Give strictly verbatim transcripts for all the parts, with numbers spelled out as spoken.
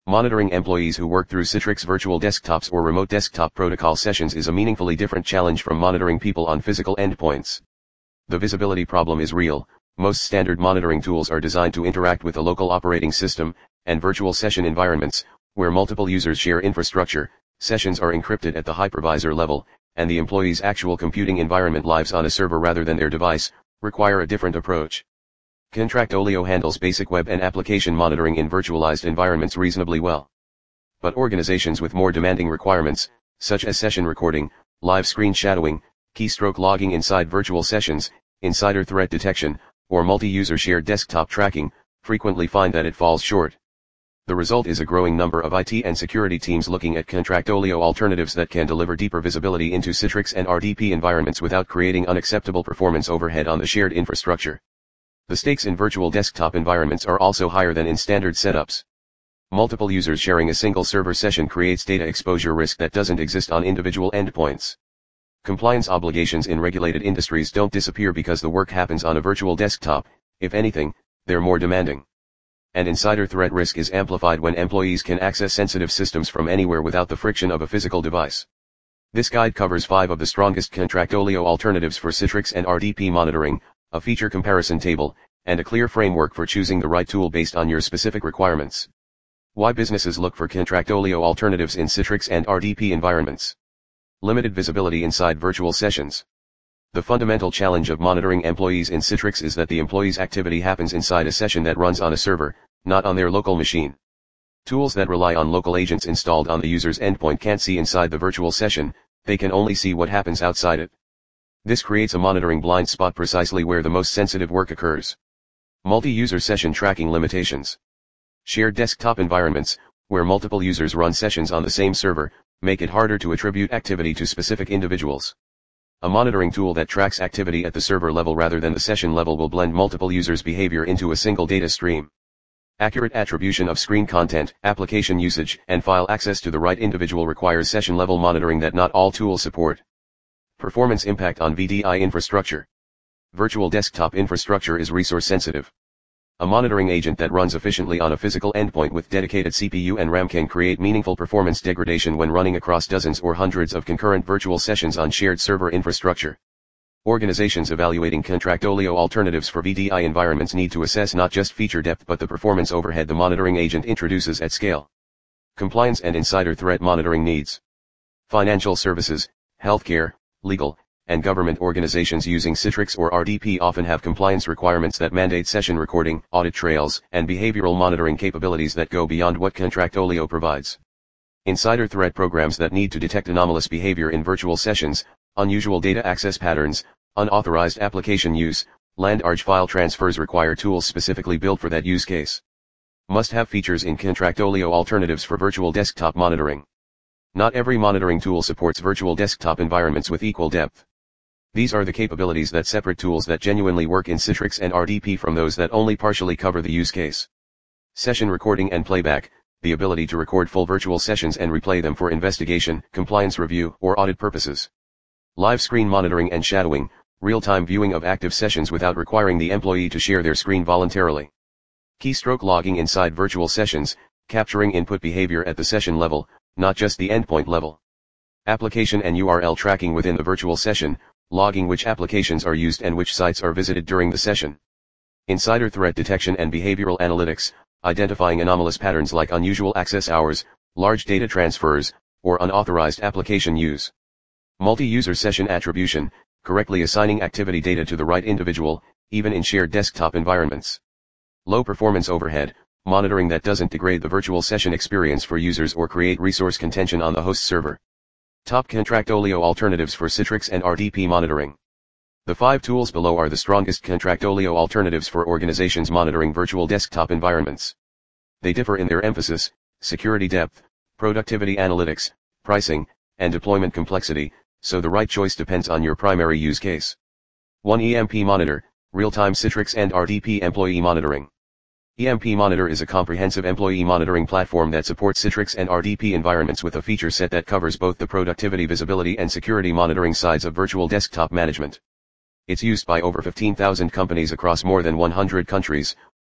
Monitoring employees who work through Citrix virtual desktops or remote desktop protocol sessions is a meaningfully different challenge from monitoring people on physical endpoints. The visibility problem is real. Most standard monitoring tools are designed to interact with a local operating system, and virtual session environments, where multiple users share infrastructure, sessions are encrypted at the hypervisor level, and the employee's actual computing environment lives on a server rather than their device, require a different approach. Contractolio handles basic web and application monitoring in virtualized environments reasonably well. But organizations with more demanding requirements, such as session recording, live screen shadowing, keystroke logging inside virtual sessions, insider threat detection, or multi-user shared desktop tracking, frequently find that it falls short. The result is a growing number of I T and security teams looking at Contractolio alternatives that can deliver deeper visibility into Citrix and R D P environments without creating unacceptable performance overhead on the shared infrastructure. The stakes in virtual desktop environments are also higher than in standard setups. Multiple users sharing a single server session creates data exposure risk that doesn't exist on individual endpoints. Compliance obligations in regulated industries don't disappear because the work happens on a virtual desktop. If anything, they're more demanding. And insider threat risk is amplified when employees can access sensitive systems from anywhere without the friction of a physical device. This guide covers five of the strongest Contractolio alternatives for Citrix and R D P monitoring, a feature comparison table, and a clear framework for choosing the right tool based on your specific requirements. Why businesses look for Contractolio alternatives in Citrix and R D P environments. Limited visibility inside virtual sessions. The fundamental challenge of monitoring employees in Citrix is that the employee's activity happens inside a session that runs on a server, not on their local machine. Tools that rely on local agents installed on the user's endpoint can't see inside the virtual session, they can only see what happens outside it. This creates a monitoring blind spot precisely where the most sensitive work occurs. Multi-user session tracking limitations. Shared desktop environments, where multiple users run sessions on the same server, make it harder to attribute activity to specific individuals. A monitoring tool that tracks activity at the server level rather than the session level will blend multiple users' behavior into a single data stream. Accurate attribution of screen content, application usage, and file access to the right individual requires session-level monitoring that not all tools support. Performance impact on V D I infrastructure. Virtual desktop infrastructure is resource-sensitive. A monitoring agent that runs efficiently on a physical endpoint with dedicated C P U and RAM can create meaningful performance degradation when running across dozens or hundreds of concurrent virtual sessions on shared server infrastructure. Organizations evaluating Contractolio alternatives for V D I environments need to assess not just feature depth but the performance overhead the monitoring agent introduces at scale. Compliance and insider threat monitoring needs. Financial services, healthcare, legal, and government organizations using Citrix or R D P often have compliance requirements that mandate session recording, audit trails, and behavioral monitoring capabilities that go beyond what Contractolio provides. Insider threat programs that need to detect anomalous behavior in virtual sessions, unusual data access patterns, unauthorized application use, large file transfers require tools specifically built for that use case. Must-have features in Contractolio alternatives for virtual desktop monitoring. Not every monitoring tool supports virtual desktop environments with equal depth. These are the capabilities that separate tools that genuinely work in Citrix and R D P from those that only partially cover the use case. Session recording and playback, the ability to record full virtual sessions and replay them for investigation, compliance review, or audit purposes. Live screen monitoring and shadowing, real-time viewing of active sessions without requiring the employee to share their screen voluntarily. Keystroke logging inside virtual sessions, capturing input behavior at the session level, not just the endpoint level. Application and U R L tracking within the virtual session, logging which applications are used and which sites are visited during the session. Insider threat detection and behavioral analytics, identifying anomalous patterns like unusual access hours, large data transfers, or unauthorized application use. Multi-user session attribution, correctly assigning activity data to the right individual, even in shared desktop environments. Low performance overhead, monitoring that doesn't degrade the virtual session experience for users or create resource contention on the host server. Top Contractolio alternatives for Citrix and R D P monitoring. The five tools below are the strongest Contractolio alternatives for organizations monitoring virtual desktop environments. They differ in their emphasis, security depth, productivity analytics, pricing, and deployment complexity, so the right choice depends on your primary use case. one E M P Monitor, real-time Citrix and R D P employee monitoring. E M P Monitor is a comprehensive employee monitoring platform that supports Citrix and R D P environments with a feature set that covers both the productivity visibility and security monitoring sides of virtual desktop management. It's used by over fifteen thousand companies across more than one hundred countries,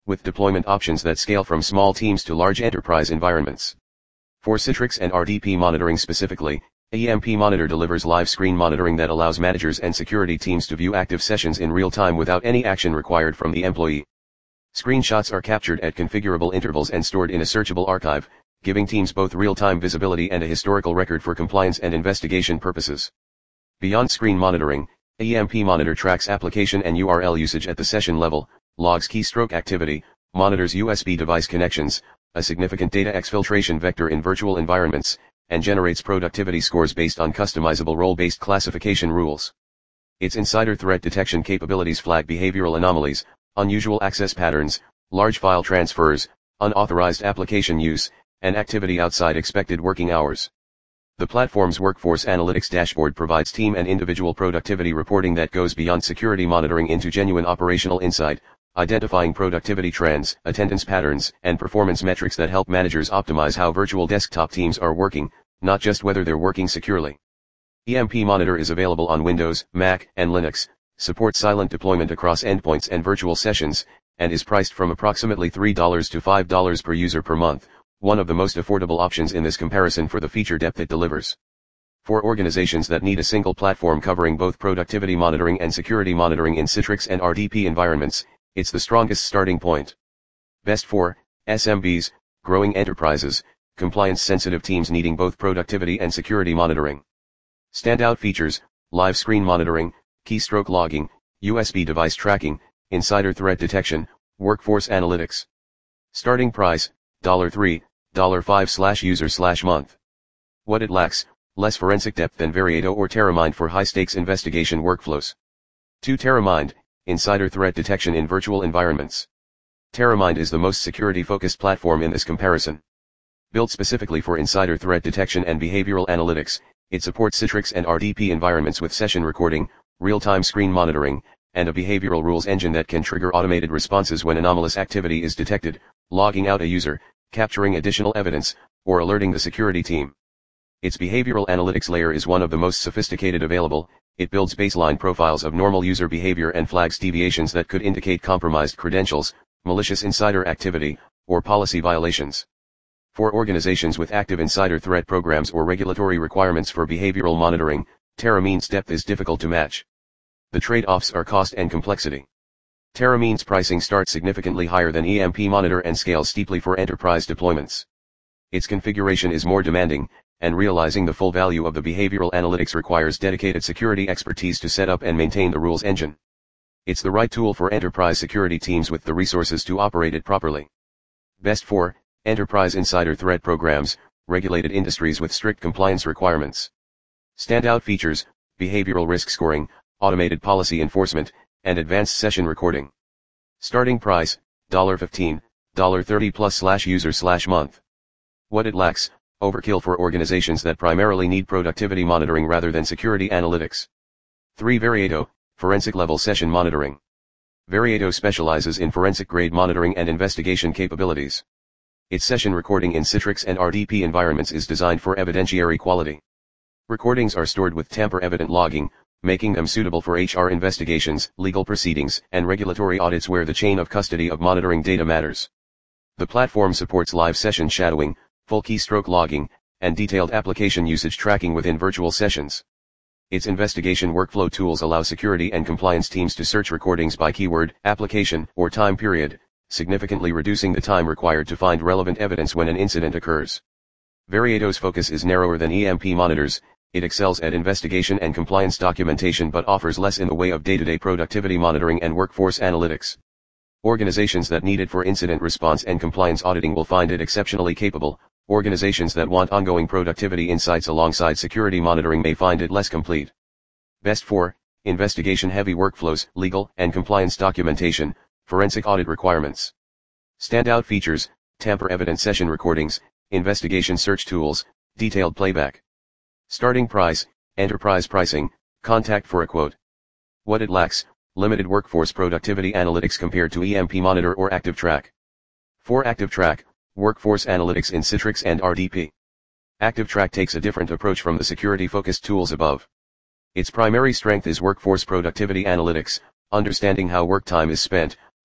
with deployment options that scale from small teams to large enterprise environments. For Citrix and R D P monitoring specifically, E M P Monitor delivers live screen monitoring that allows managers and security teams to view active sessions in real time without any action required from the employee. Screenshots are captured at configurable intervals and stored in a searchable archive, giving teams both real-time visibility and a historical record for compliance and investigation purposes. Beyond screen monitoring, E M P Monitor tracks application and U R L usage at the session level, logs keystroke activity, monitors U S B device connections, a significant data exfiltration vector in virtual environments, and generates productivity scores based on customizable role-based classification rules. Its insider threat detection capabilities flag behavioral anomalies, unusual access patterns, large file transfers, unauthorized application use, and activity outside expected working hours. The platform's Workforce Analytics dashboard provides team and individual productivity reporting that goes beyond security monitoring into genuine operational insight, identifying productivity trends, attendance patterns, and performance metrics that help managers optimize how virtual desktop teams are working, not just whether they're working securely. E M P Monitor is available on Windows, Mac, and Linux, supports silent deployment across endpoints and virtual sessions, and is priced from approximately three dollars to five dollars per user per month, one of the most affordable options in this comparison for the feature depth it delivers. For organizations that need a single platform covering both productivity monitoring and security monitoring in Citrix and R D P environments, it's the strongest starting point. Best for S M Bs, growing enterprises, compliance-sensitive teams needing both productivity and security monitoring. Standout features: live screen monitoring, keystroke logging, U S B device tracking, insider threat detection, workforce analytics. Starting price, three dollars, five dollars user slash month. What it lacks: less forensic depth than Vereato or Terramind for high-stakes investigation workflows. two Terramind, insider threat detection in virtual environments. Terramind is the most security-focused platform in this comparison. Built specifically for insider threat detection and behavioral analytics, it supports Citrix and R D P environments with session recording, real-time screen monitoring, and a behavioral rules engine that can trigger automated responses when anomalous activity is detected, logging out a user, capturing additional evidence, or alerting the security team. Its behavioral analytics layer is one of the most sophisticated available. It builds baseline profiles of normal user behavior and flags deviations that could indicate compromised credentials, malicious insider activity, or policy violations. For organizations with active insider threat programs or regulatory requirements for behavioral monitoring, Terramind's depth is difficult to match. The trade-offs are cost and complexity. Terramind's pricing starts significantly higher than E M P Monitor and scales steeply for enterprise deployments. Its configuration is more demanding, and realizing the full value of the behavioral analytics requires dedicated security expertise to set up and maintain the rules engine. It's the right tool for enterprise security teams with the resources to operate it properly. Best for enterprise insider threat programs, regulated industries with strict compliance requirements. Standout features: behavioral risk scoring, automated policy enforcement, and advanced session recording. Starting price, fifteen dollars, thirty dollars plus slash user slash month. What it lacks: overkill for organizations that primarily need productivity monitoring rather than security analytics. three Vereato, forensic level session monitoring. Vereato specializes in forensic grade monitoring and investigation capabilities. Its session recording in Citrix and R D P environments is designed for evidentiary quality. Recordings are stored with tamper-evident logging, making them suitable for H R investigations, legal proceedings, and regulatory audits where the chain of custody of monitoring data matters. The platform supports live session shadowing, full keystroke logging, and detailed application usage tracking within virtual sessions. Its investigation workflow tools allow security and compliance teams to search recordings by keyword, application, or time period, significantly reducing the time required to find relevant evidence when an incident occurs. Vereato's focus is narrower than E M P Monitor's. It excels at investigation and compliance documentation but offers less in the way of day-to-day productivity monitoring and workforce analytics. Organizations that need it for incident response and compliance auditing will find it exceptionally capable. Organizations that want ongoing productivity insights alongside security monitoring may find it less complete. Best for investigation-heavy workflows, legal and compliance documentation, forensic audit requirements. Standout features: tamper-evident session recordings, investigation search tools, detailed playback. Starting price, enterprise pricing, contact for a quote. What it lacks: limited workforce productivity analytics compared to E M P Monitor or ActiveTrack. For ActiveTrack, workforce analytics in Citrix and R D P. ActiveTrack takes a different approach from the security-focused tools above. Its primary strength is workforce productivity analytics, understanding how work time is spent,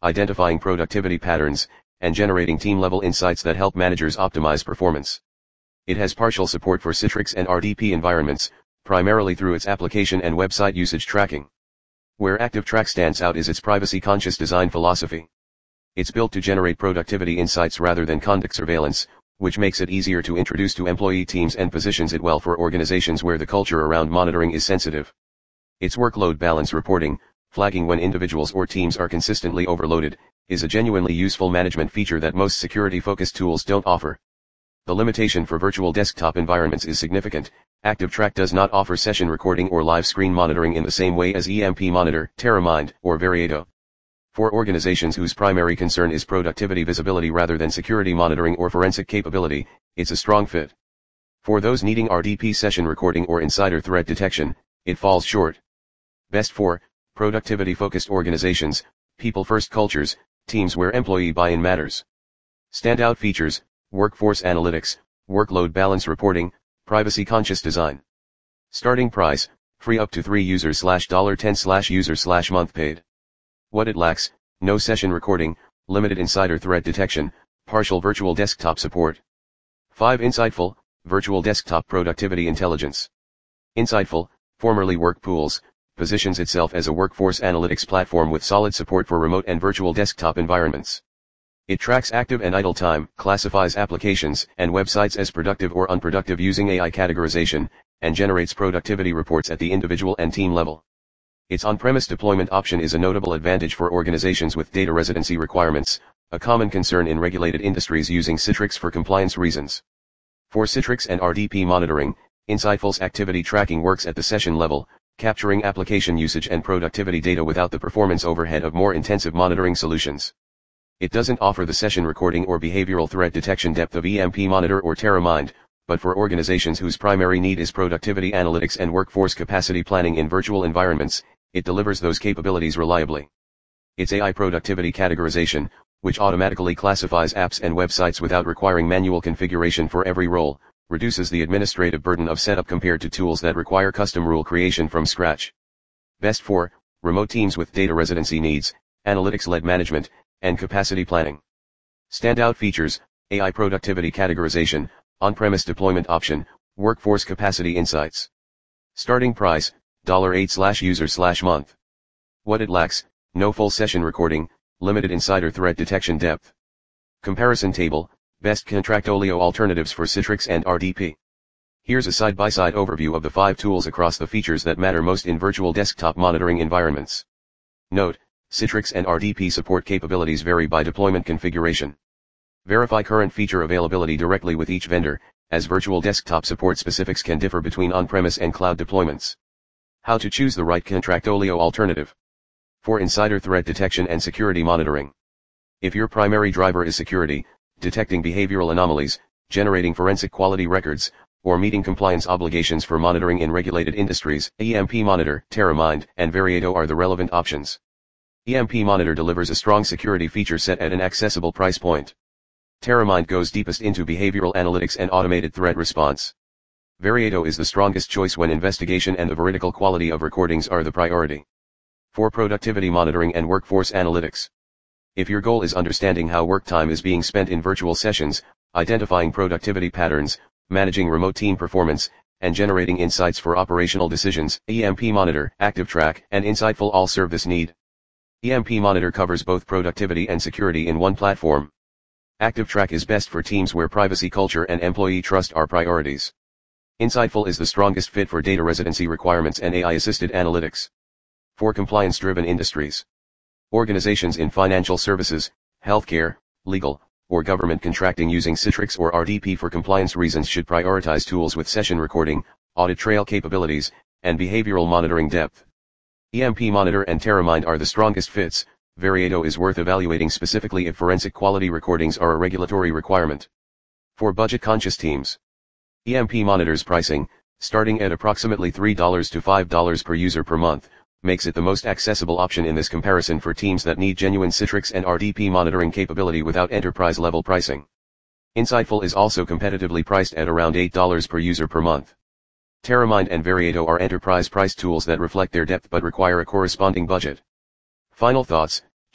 identifying productivity patterns, and generating team-level insights that help managers optimize performance. It has partial support for Citrix and R D P environments, primarily through its application and website usage tracking. Where ActiveTrack stands out is its privacy-conscious design philosophy. It's built to generate productivity insights rather than conduct surveillance, which makes it easier to introduce to employee teams and positions it well for organizations where the culture around monitoring is sensitive. Its workload balance reporting, flagging when individuals or teams are consistently overloaded, is a genuinely useful management feature that most security-focused tools don't offer. The limitation for virtual desktop environments is significant. ActiveTrack does not offer session recording or live screen monitoring in the same way as E M P Monitor, Terramind, or Variado. For organizations whose primary concern is productivity visibility rather than security monitoring or forensic capability, it's a strong fit. For those needing R D P session recording or insider threat detection, it falls short. Best for productivity-focused organizations, people-first cultures, teams where employee buy-in matters. Standout features: workforce analytics, workload balance reporting, privacy-conscious design. Starting price: free up to three users slash ten slash user slash month paid. What it lacks: no session recording, limited insider threat detection, partial virtual desktop support. five. Insightful, virtual desktop productivity intelligence. Insightful, formerly WorkPools, positions itself as a workforce analytics platform with solid support for remote and virtual desktop environments. It tracks active and idle time, classifies applications and websites as productive or unproductive using A I categorization, and generates productivity reports at the individual and team level. Its on-premise deployment option is a notable advantage for organizations with data residency requirements, a common concern in regulated industries using Citrix for compliance reasons. For Citrix and R D P monitoring, Insightful's activity tracking works at the session level, capturing application usage and productivity data without the performance overhead of more intensive monitoring solutions. It doesn't offer the session recording or behavioral threat detection depth of E M P Monitor or Terramind, but for organizations whose primary need is productivity analytics and workforce capacity planning in virtual environments, it delivers those capabilities reliably. Its A I productivity categorization, which automatically classifies apps and websites without requiring manual configuration for every role, reduces the administrative burden of setup compared to tools that require custom rule creation from scratch. Best for remote teams with data residency needs, analytics-led management, and capacity planning. Standout features: A I productivity categorization, on-premise deployment option, workforce capacity insights. Starting price: eight slash user slash month. What it lacks: no full session recording, limited insider threat detection depth. Comparison table: best Contractolio alternatives for Citrix and R D P. Here's a side-by-side overview of the five tools across the features that matter most in virtual desktop monitoring environments. Note: Citrix and R D P support capabilities vary by deployment configuration. Verify current feature availability directly with each vendor, as virtual desktop support specifics can differ between on-premise and cloud deployments. How to choose the right Contractolio alternative. For insider threat detection and security monitoring. If your primary driver is security, detecting behavioral anomalies, generating forensic quality records, or meeting compliance obligations for monitoring in regulated industries, E M P Monitor, Terramind, and Variado are the relevant options. E M P Monitor delivers a strong security feature set at an accessible price point. Terramind goes deepest into behavioral analytics and automated threat response. Variado is the strongest choice when investigation and the veridical quality of recordings are the priority. For productivity monitoring and workforce analytics. If your goal is understanding how work time is being spent in virtual sessions, identifying productivity patterns, managing remote team performance, and generating insights for operational decisions, E M P Monitor, ActiveTrack, and Insightful all serve this need. E M P Monitor covers both productivity and security in one platform. ActiveTrack is best for teams where privacy culture and employee trust are priorities. Insightful is the strongest fit for data residency requirements and A I-assisted analytics. For compliance-driven industries. Organizations in financial services, healthcare, legal, or government contracting using Citrix or R D P for compliance reasons should prioritize tools with session recording, audit trail capabilities, and behavioral monitoring depth. E M P Monitor and Terramind are the strongest fits. Variado is worth evaluating specifically if forensic quality recordings are a regulatory requirement. For budget-conscious teams. E M P Monitor's pricing, starting at approximately three to five dollars per user per month, makes it the most accessible option in this comparison for teams that need genuine Citrix and R D P monitoring capability without enterprise-level pricing. Insightful is also competitively priced at around eight dollars per user per month. Terramind and Variado are enterprise-priced tools that reflect their depth but require a corresponding budget. Final thoughts: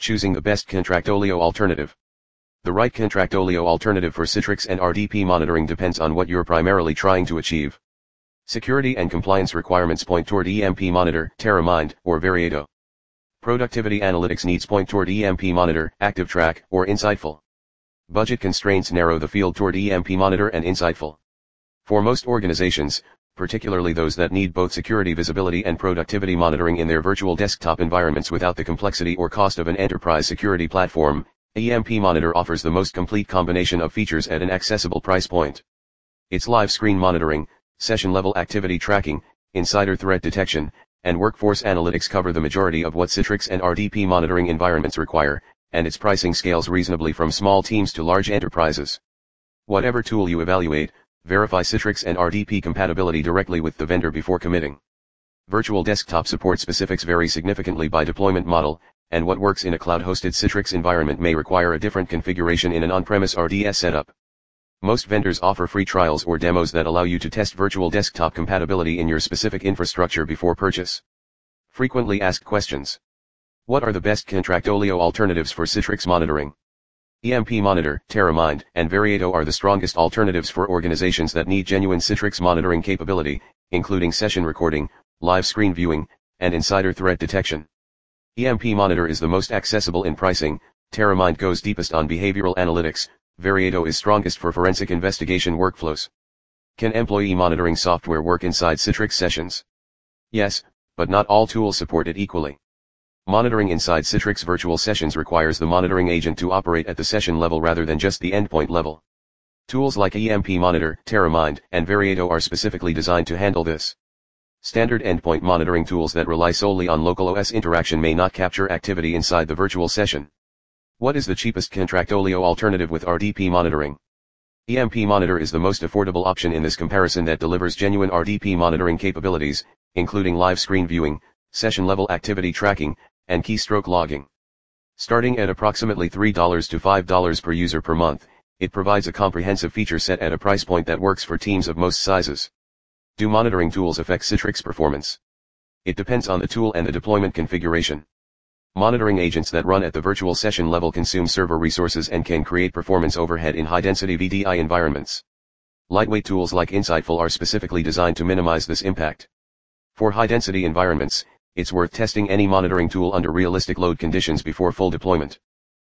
Choosing the best Contractolio alternative. The right Contractolio alternative for Citrix and R D P monitoring depends on what you're primarily trying to achieve. Security and compliance requirements point toward E M P Monitor, TerraMind, or Variado. Productivity analytics needs point toward E M P Monitor, ActiveTrack, or Insightful. Budget constraints narrow the field toward E M P Monitor and Insightful. For most organizations, particularly those that need both security visibility and productivity monitoring in their virtual desktop environments without the complexity or cost of an enterprise security platform, E M P Monitor offers the most complete combination of features at an accessible price point. Its live screen monitoring, session-level activity tracking, insider threat detection, and workforce analytics cover the majority of what Citrix and R D P monitoring environments require, and its pricing scales reasonably from small teams to large enterprises. Whatever tool you evaluate, verify Citrix and R D P compatibility directly with the vendor before committing. Virtual desktop support specifics vary significantly by deployment model, and what works in a cloud-hosted Citrix environment may require a different configuration in an on-premise R D S setup. Most vendors offer free trials or demos that allow you to test virtual desktop compatibility in your specific infrastructure before purchase. Frequently asked questions. What are the best Contractolio alternatives for Citrix monitoring? E M P Monitor, TerraMind, and Variado are the strongest alternatives for organizations that need genuine Citrix monitoring capability, including session recording, live screen viewing, and insider threat detection. E M P Monitor is the most accessible in pricing, TerraMind goes deepest on behavioral analytics, Variado is strongest for forensic investigation workflows. Can employee monitoring software work inside Citrix sessions? Yes, but not all tools support it equally. Monitoring inside Citrix virtual sessions requires the monitoring agent to operate at the session level rather than just the endpoint level. Tools like E M P Monitor, TerraMind, and Variado are specifically designed to handle this. Standard endpoint monitoring tools that rely solely on local O S interaction may not capture activity inside the virtual session. What is the cheapest Contractolio alternative with R D P monitoring? E M P Monitor is the most affordable option in this comparison that delivers genuine R D P monitoring capabilities, including live screen viewing, session-level activity tracking, and keystroke logging. Starting at approximately three to five dollars per user per month, it provides a comprehensive feature set at a price point that works for teams of most sizes. Do monitoring tools affect Citrix performance? It depends on the tool and the deployment configuration. Monitoring agents that run at the virtual session level consume server resources and can create performance overhead in high-density V D I environments. Lightweight tools like Insightful are specifically designed to minimize this impact. For high-density environments, it's worth testing any monitoring tool under realistic load conditions before full deployment.